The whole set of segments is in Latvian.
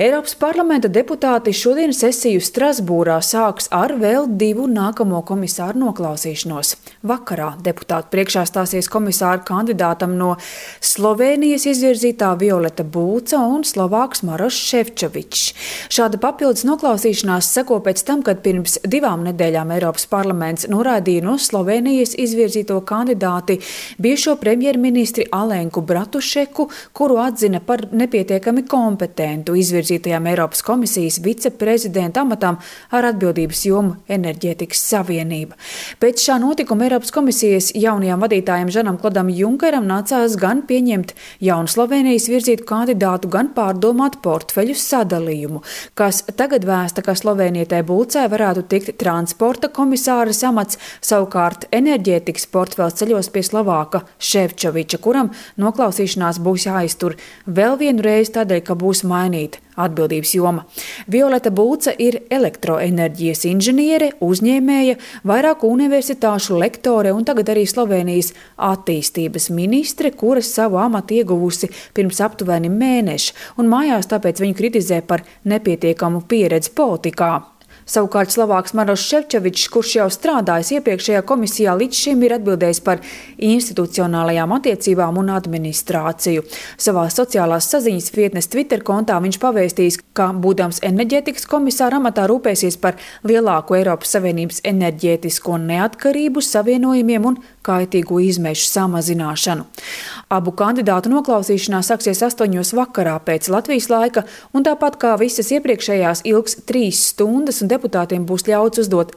Eiropas parlamenta deputāti šodien sesiju Strasbūrā sāks ar vēl 2 nākamo komisāru noklausīšanos. Vakarā deputātu priekšā stāsies komisāru kandidātam no Slovēnijas izvirzītā Violeta Bulca un Slovāks Marošs Šefčovičs. Šāda papildus noklausīšanās seko pēc tam, kad pirms 2 nedēļām Eiropas parlaments noraidīja no Slovēnijas izvirzīto kandidāti bijušo premjerministri Alenku Bratušeku, kuru atzina par nepietiekami kompetentu izvirzītajām Eiropas komisijas viceprezidenta amatam ar atbildības jomu enerģētikas savienība. Pēc šā notikuma Eiropas komisijas jaunajām vadītājiem Žanam Klodam Junkeram nācās gan pieņemt jaunu Slovēnijas virzītu kandidātu, gan pārdomāt portfeļu sadalījumu, kas tagad vēsta, ka Slovēnietē Bulcē varētu tikt transporta komisāres amats, savukārt enerģētikas portfels ceļos pie Slovāka Šefčoviča, kuram noklausīšanās būs jāiztur vēl vienu reizi tādēļ, ka būs mainīta atbildības joma. Violeta Bulca ir elektroenerģijas inženiere, uzņēmēja, vairāku universitāšu lektore un tagad arī Slovēnijas attīstības ministre, kuras savu amatu ieguvusi pirms aptuveni mēneša, un mājās tāpēc viņu kritizē par nepietiekamu pieredzi politikā. Savukārt Slovāks Marošs Šefčovičs, kurš jau strādājis iepriekšējā komisijā, līdz šim ir atbildējis par institucionālajām attiecībām un administrāciju. Savā sociālās saziņas vietnes Twitter kontā viņš pavēstījis, ka, būdams enerģētikas komisāra amatā, rūpēsies par lielāku Eiropas Savienības enerģētisko neatkarību, savienojumiem un kaitīgo izmešu samazināšanu. Abu kandidātu noklausīšanās sāksies 8 vakarā pēc Latvijas laika, un tāpat kā visas iepriekšējās ilgs 3 stundas, un deputātiem būs ļauts uzdot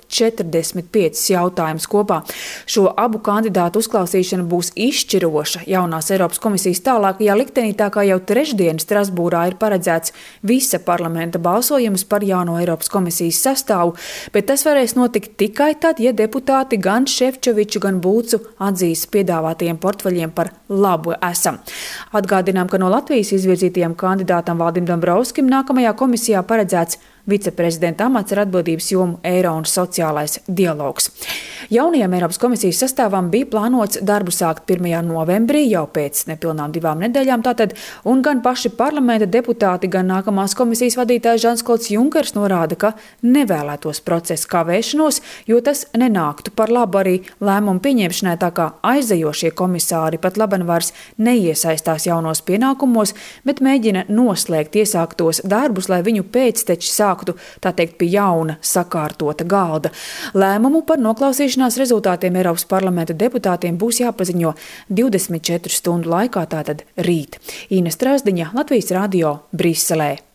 45 jautājumus kopā. Šo abu kandidātu uzklausīšana būs izšķiroša jaunās Eiropas komisijas tālākajā liktenī, tā kā jau trešdien Strasbūrā ir paredzēts visa parlamenta balsojums par jauno Eiropas komisijas sastāvu, bet tas varēs notikt tikai tad, ja deputāti gan Šefčoviču, gan Bulcu atzīs piedāvātajiem portfeļiem par labu esam. Atgādinām, ka no Latvijas izvirzītajiem kandidātam Valdim Dombrovskim nākamajā komisijā paredzēts viceprezidenta amats ar atbildības jomu eiro un sociālais dialogs. Jaunajam Eiropas komisijas sastāvam bija plānots darbu sākt 1. novembrī, jau pēc nepilnām 2 nedēļām tātad, un gan paši parlamenta deputāti, gan nākamās komisijas vadītājs Žans Klods Junkers norāda, ka nevēlētos procesa kavēšanos, jo tas nenāktu par labu arī lēmumu pieņemšanai, tā kā aizejošie komisāri pat laban vairs neiesaistās jaunos pienākumos, bet mēģina noslēgt iesāktos darbus, lai viņu pēcteči sāktu, tā teikt, pie jauna sakārtota galda. Lēmumu par noklausīšanās rezultātiem Eiropas parlamenta deputātiem būs jāpaziņo 24 stundu laikā, tātad rīt. Īna Strasdiņa, Latvijas radio, Briselē.